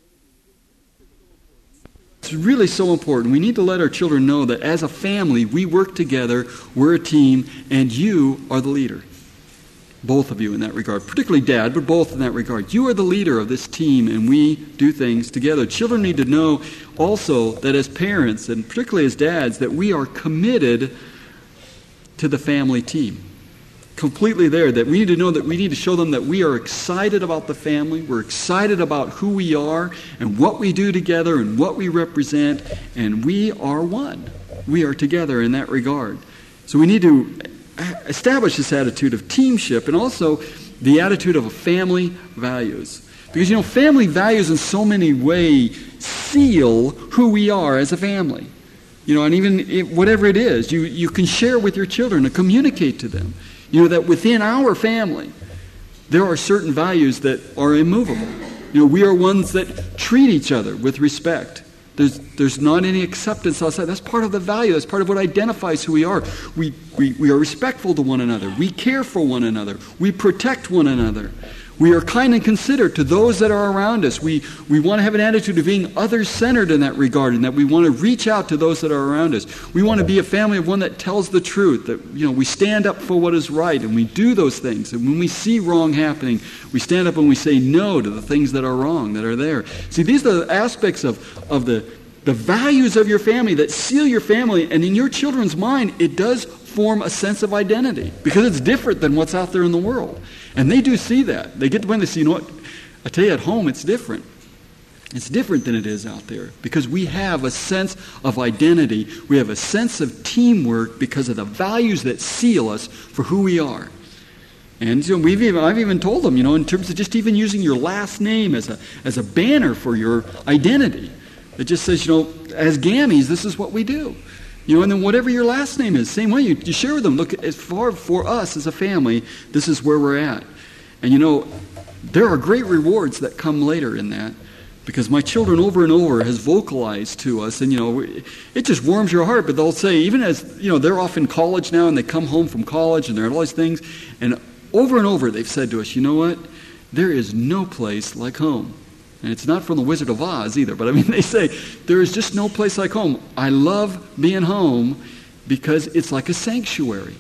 It's really so important. We need to let our children know that as a family, we work together, we're a team, and you are the leader. Both of you in that regard, particularly Dad, but both in that regard. You are the leader of this team, and we do things together. Children need to know also that as parents, and particularly as dads, that we are committed to the family team. Completely there, that we need to know that we need to show them that we are excited about the family, we're excited about who we are and what we do together and what we represent, and we are one. We are together in that regard. So we need to establish this attitude of teamship and also the attitude of family values. Because, you know, family values in so many ways seal who we are as a family. You know, and even if, whatever it is, you, you can share with your children and communicate to them. You know, that within our family, there are certain values that are immovable. You know, we are ones that treat each other with respect. There's, there's not any acceptance outside. That's part of the value. That's part of what identifies who we are. We, we, we are respectful to one another. We care for one another. We protect one another. We are kind and considerate to those that are around us. We, we want to have an attitude of being others-centered in that regard, and that we want to reach out to those that are around us. We want to be a family of one that tells the truth, that, you know, we stand up for what is right, and we do those things. And when we see wrong happening, we stand up and we say no to the things that are wrong, that are there. See, these are the aspects of, of the, the values of your family that seal your family, and in your children's mind, it does form a sense of identity, because it's different than what's out there in the world. And they do see that. They get to when they see, you know what, I tell you, at home it's different. It's different than it is out there, because we have a sense of identity. We have a sense of teamwork because of the values that seal us for who we are. And you know, we've even, I've even told them, you know, in terms of just even using your last name as a as a banner for your identity. It just says, you know, as Gammies, this is what we do. You know, and then whatever your last name is, same way, you, you share with them. Look, as far for us as a family, this is where we're at. And you know, there are great rewards that come later in that, because my children over and over has vocalized to us, and you know, it just warms your heart. But they'll say, even as, you know, they're off in college now, and they come home from college, and they're at all these things, and over and over they've said to us, you know what, there is no place like home. And it's not from the Wizard of Oz either, but I mean, they say, there is just no place like home. I love being home because it's like a sanctuary.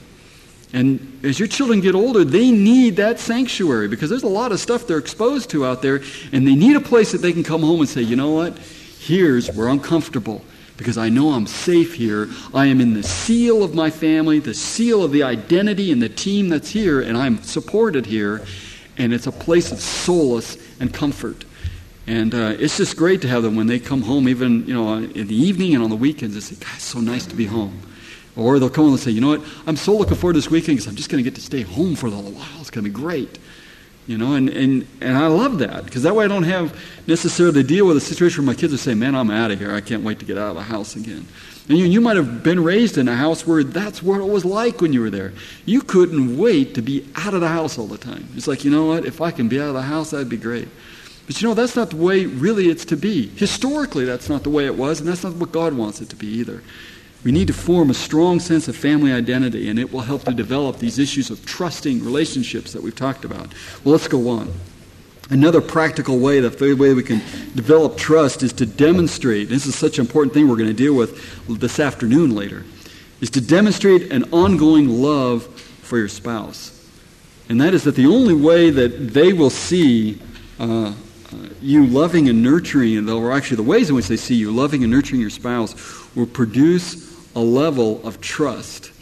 And as your children get older, they need that sanctuary, because there's a lot of stuff they're exposed to out there, and they need a place that they can come home and say, you know what, here's where I'm comfortable, because I know I'm safe here. I am in the seal of my family, the seal of the identity and the team that's here, and I'm supported here, and it's a place of solace and comfort. And uh, it's just great to have them when they come home, even, you know, in the evening and on the weekends. They say, God, it's so nice to be home. Or they'll come and say, you know what, I'm so looking forward to this weekend because I'm just going to get to stay home for a little while. It's going to be great. You know, and, and, and I love that, because that way I don't have necessarily to deal with a situation where my kids are saying, man, I'm out of here. I can't wait to get out of the house again. And you, you might have been raised in a house where that's what it was like when you were there. You couldn't wait to be out of the house all the time. It's like, you know what, if I can be out of the house, that'd be great. But you know, that's not the way really it's to be. Historically, that's not the way it was, and that's not what God wants it to be either. We need to form a strong sense of family identity, and it will help to develop these issues of trusting relationships that we've talked about. Well, let's go on. Another practical way, the third way we can develop trust, is to demonstrate, this is such an important thing we're going to deal with this afternoon later, is to demonstrate an ongoing love for your spouse. And that is that the only way that they will see uh, Uh, you loving and nurturing, or actually the ways in which they see you loving and nurturing your spouse, will produce a level of trust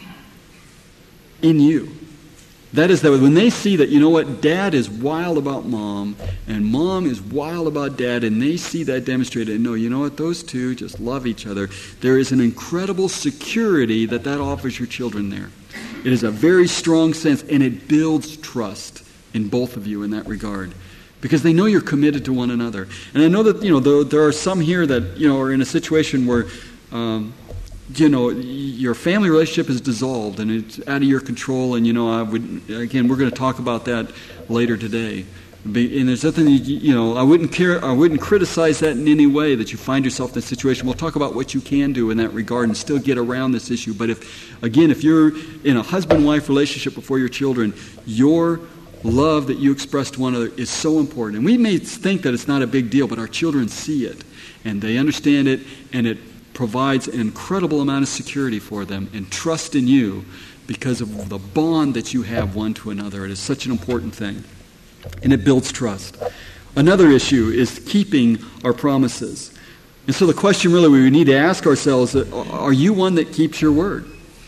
in you. That is, that when they see that, you know what, Dad is wild about Mom, and Mom is wild about Dad, and they see that demonstrated, and know, you know what, those two just love each other, there is an incredible security that that offers your children there. It is a very strong sense, and it builds trust in both of you in that regard, because they know you're committed to one another. And I know that, you know, there, there are some here that, you know, are in a situation where, um, you know, your family relationship is dissolved and it's out of your control. And, you know, I would, again, we're going to talk about that later today. Be, and there's nothing, you, you know, I wouldn't care, I wouldn't criticize that in any way that you find yourself in this situation. We'll talk about what you can do in that regard and still get around this issue. But if, again, if you're in a husband-wife relationship before your children, your love that you express to one another is so important. And we may think that it's not a big deal, but our children see it, and they understand it, and it provides an incredible amount of security for them and trust in you because of the bond that you have one to another. It is such an important thing. And it builds trust. Another issue is keeping our promises. And so the question really we need to ask ourselves, are you one that keeps your word?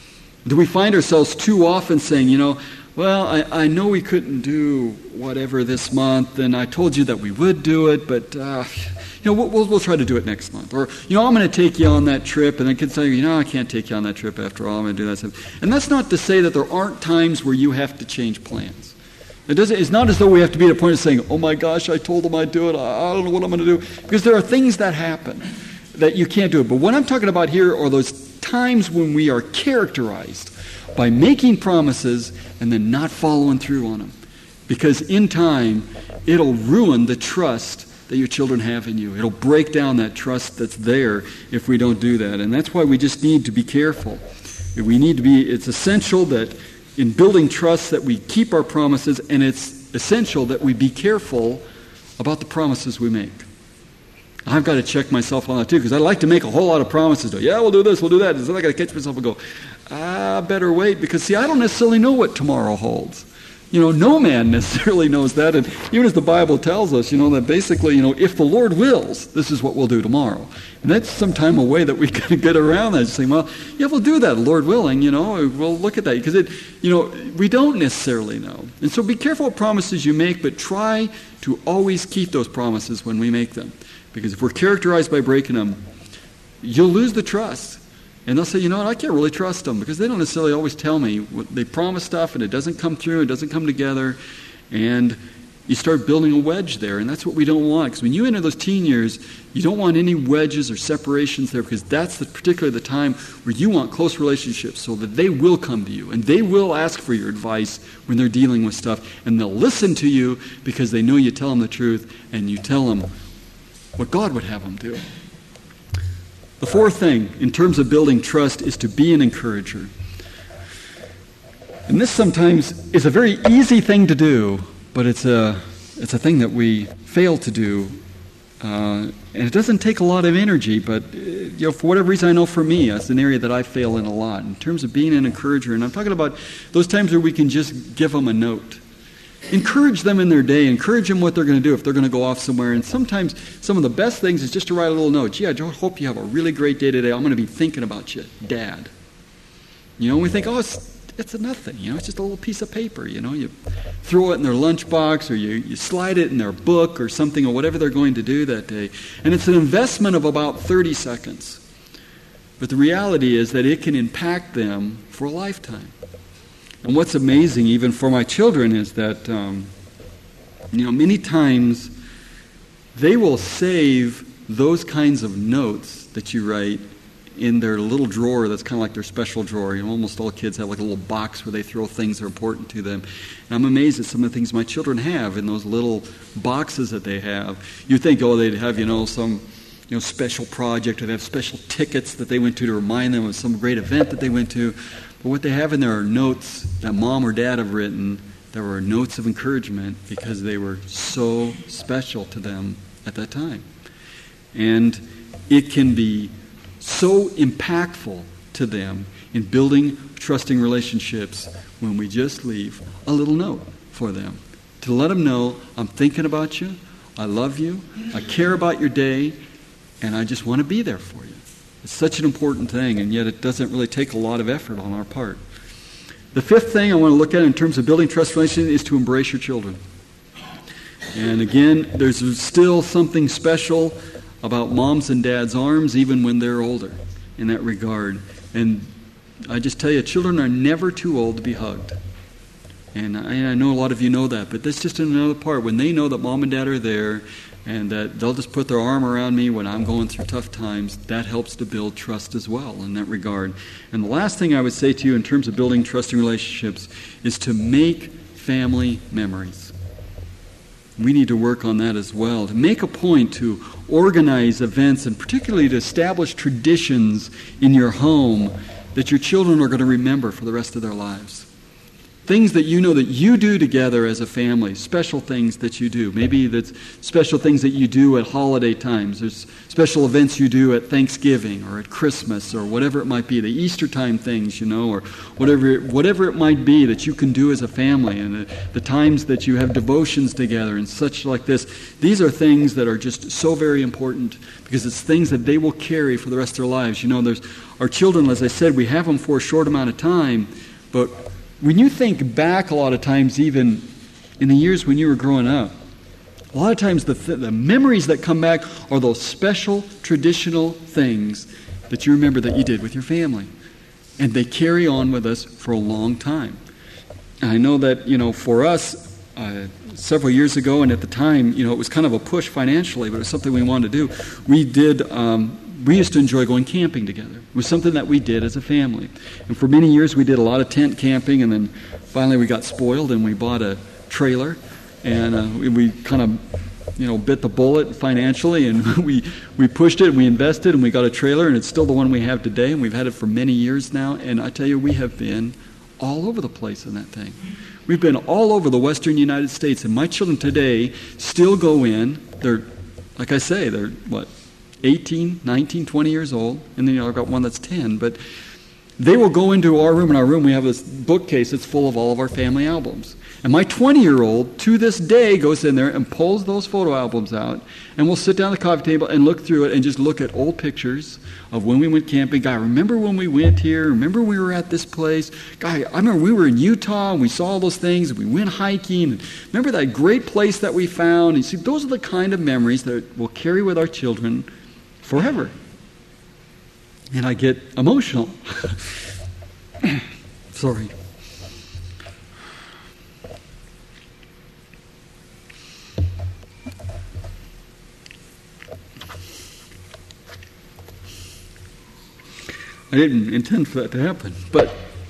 Do we find ourselves too often saying, you know, well, I, I know we couldn't do whatever this month, and I told you that we would do it, but, uh, you know, we'll, we'll, we'll try to do it next month. Or, you know, I'm going to take you on that trip, and I can tell you, you know, I can't take you on that trip after all. I'm going to do that stuff. And that's not to say that there aren't times where you have to change plans. It doesn't, it's not as though we have to be at a point of saying, oh my gosh, I told them I'd do it, I, I don't know what I'm going to do. Because there are things that happen that you can't do it. But what I'm talking about here are those times when we are characterized by making promises and then not following through on them. Because in time, it'll ruin the trust that your children have in you. It'll break down that trust that's there if we don't do that. And that's why we just need to be careful. We need to be, it's essential that in building trust that we keep our promises, and it's essential that we be careful about the promises we make. I've got to check myself on that too, because I like to make a whole lot of promises. Yeah, we'll do this, we'll do that. And then I got to catch myself and go, ah, better wait, because see, I don't necessarily know what tomorrow holds. You know, no man necessarily knows that, and even as the Bible tells us, you know, that basically, you know, if the Lord wills, this is what we'll do tomorrow. And that's sometime a way that we can get around that, saying, well, yeah, we'll do that, Lord willing, you know, we'll look at that, because it, you know, we don't necessarily know. And so be careful what promises you make, but try to always keep those promises when we make them. Because if we're characterized by breaking them, you'll lose the trust. And they'll say, you know what, I can't really trust them because they don't necessarily always tell me. What they promise stuff and it doesn't come through, it doesn't come together. And you start building a wedge there, and that's what we don't want. Because when you enter those teen years, you don't want any wedges or separations there, because that's the, particularly the time where you want close relationships so that they will come to you and they will ask for your advice when they're dealing with stuff. And they'll listen to you because they know you tell them the truth and you tell them what God would have them do. The fourth thing, in terms of building trust, is to be an encourager. And this sometimes is a very easy thing to do, but it's a it's a thing that we fail to do. Uh, and it doesn't take a lot of energy, but uh, you know, for whatever reason, I know for me, that's an area that I fail in a lot, in terms of being an encourager. And I'm talking about those times where we can just give them a note. Encourage them in their day. Encourage them what they're going to do if they're going to go off somewhere. And sometimes some of the best things is just to write a little note. Gee, I hope you have a really great day today. I'm going to be thinking about you, Dad. You know, we think, oh, it's, it's a nothing. You know, it's just a little piece of paper. You know, you throw it in their lunchbox or you, you slide it in their book or something or whatever they're going to do that day. And it's an investment of about thirty seconds. But the reality is that it can impact them for a lifetime. And what's amazing, even for my children, is that, um, you know, many times they will save those kinds of notes that you write in their little drawer that's kind of like their special drawer. You know, almost all kids have like a little box where they throw things that are important to them. And I'm amazed at some of the things my children have in those little boxes that they have. You think, oh, they'd have, you know, some... you know, special project, or they have special tickets that they went to to remind them of some great event that they went to. But what they have in there are notes that mom or dad have written that were notes of encouragement because they were so special to them at that time. And it can be so impactful to them in building trusting relationships when we just leave a little note for them to let them know, I'm thinking about you, I love you, I care about your day, and I just want to be there for you. It's such an important thing, and yet it doesn't really take a lot of effort on our part. The fifth thing I want to look at in terms of building trust relationships is to embrace your children. And again, there's still something special about moms and dads' arms, even when they're older, in that regard. And I just tell you, children are never too old to be hugged. And I, I know a lot of you know that, but that's just another part. When they know that mom and dad are there, and that they'll just put their arm around me when I'm going through tough times, that helps to build trust as well in that regard. And the last thing I would say to you in terms of building trusting relationships is to make family memories. We need to work on that as well, to make a point to organize events and particularly to establish traditions in your home that your children are going to remember for the rest of their lives. Things that you know that you do together as a family, special things that you do. Maybe that's special things that you do at holiday times. There's special events you do at Thanksgiving or at Christmas or whatever it might be, the Easter time things, you know, or whatever, whatever it might be that you can do as a family, and the, the times that you have devotions together and such like this. These are things that are just so very important because it's things that they will carry for the rest of their lives. You know, there's our children, as I said, we have them for a short amount of time, but when you think back a lot of times, even in the years when you were growing up, a lot of times the, th- the memories that come back are those special, traditional things that you remember that you did with your family. And they carry on with us for a long time. And I know that, you know, for us, uh, several years ago, and at the time, you know, it was kind of a push financially, but it was something we wanted to do. We did... Um, We used to enjoy going camping together. It was something that we did as a family. And for many years we did a lot of tent camping, and then finally we got spoiled and we bought a trailer, and uh, we, we kind of, you know, bit the bullet financially, and we, we pushed it and we invested and we got a trailer, and it's still the one we have today, and we've had it for many years now. And I tell you, we have been all over the place in that thing. We've been all over the western United States, and my children today still go in. They're, like I say, they're, what, eighteen, nineteen, twenty years old, and then you know, I've got one that's ten, but they will go into our room. In our room, we have this bookcase that's full of all of our family albums. And my twenty-year-old, to this day, goes in there and pulls those photo albums out, and we'll sit down at the coffee table and look through it and just look at old pictures of when we went camping. Guy, remember when we went here? Remember we were at this place? Guy, I remember we were in Utah and we saw all those things and we went hiking. And remember that great place that we found? And you see, those are the kind of memories that we'll carry with our children forever. And I get emotional. Sorry. I didn't intend for that to happen, but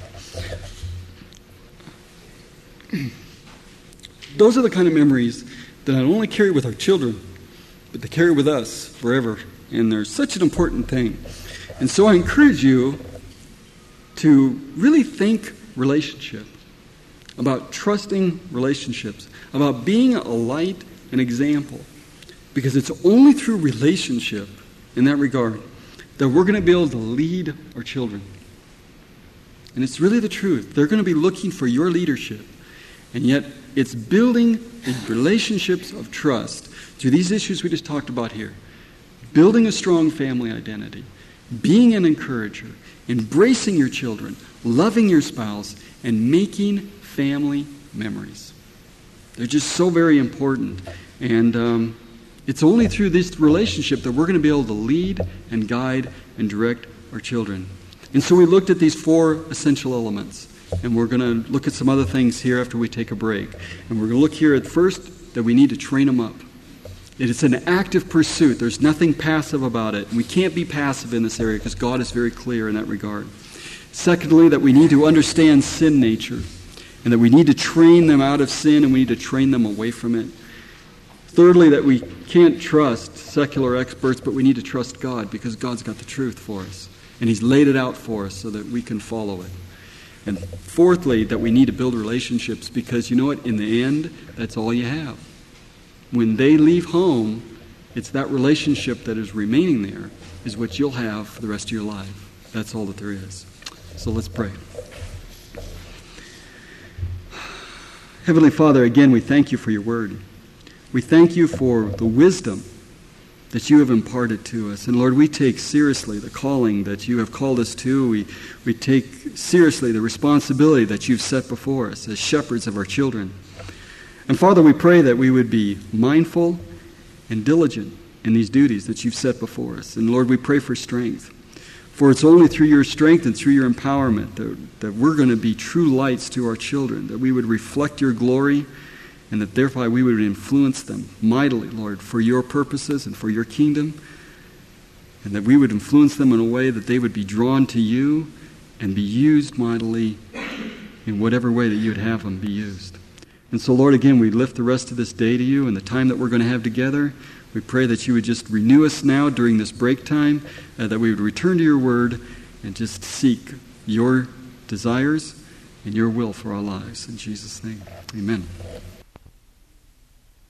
those are the kind of memories that not only carry with our children, but they carry with us forever. And they're such an important thing. And so I encourage you to really think relationship, about trusting relationships, about being a light and example. Because it's only through relationship, in that regard, that we're going to be able to lead our children. And it's really the truth. They're going to be looking for your leadership. And yet, it's building the relationships of trust through these issues we just talked about here. Building a strong family identity, being an encourager, embracing your children, loving your spouse, and making family memories. They're just so very important. And um, it's only through this relationship that we're going to be able to lead and guide and direct our children. And so we looked at these four essential elements. And we're going to look at some other things here after we take a break. And we're going to look here at first that we need to train them up. It's an active pursuit. There's nothing passive about it. We can't be passive in this area because God is very clear in that regard. Secondly, that we need to understand sin nature and that we need to train them out of sin and we need to train them away from it. Thirdly, that we can't trust secular experts, but we need to trust God because God's got the truth for us and He's laid it out for us so that we can follow it. And fourthly, that we need to build relationships because you know what? In the end, that's all you have. When they leave home, it's that relationship that is remaining there is what you'll have for the rest of your life. That's all that there is. So let's pray. Heavenly Father, again, we thank you for your word. We thank you for the wisdom that you have imparted to us. And Lord, we take seriously the calling that you have called us to. We, we take seriously the responsibility that you've set before us as shepherds of our children. And Father, we pray that we would be mindful and diligent in these duties that you've set before us. And Lord, we pray for strength. For it's only through your strength and through your empowerment that, that we're going to be true lights to our children, that we would reflect your glory, and that thereby we would influence them mightily, Lord, for your purposes and for your kingdom, and that we would influence them in a way that they would be drawn to you and be used mightily in whatever way that you'd have them be used. And so, Lord, again, we lift the rest of this day to you and the time that we're going to have together. We pray that you would just renew us now during this break time, uh, that we would return to your word and just seek your desires and your will for our lives. In Jesus' name, amen.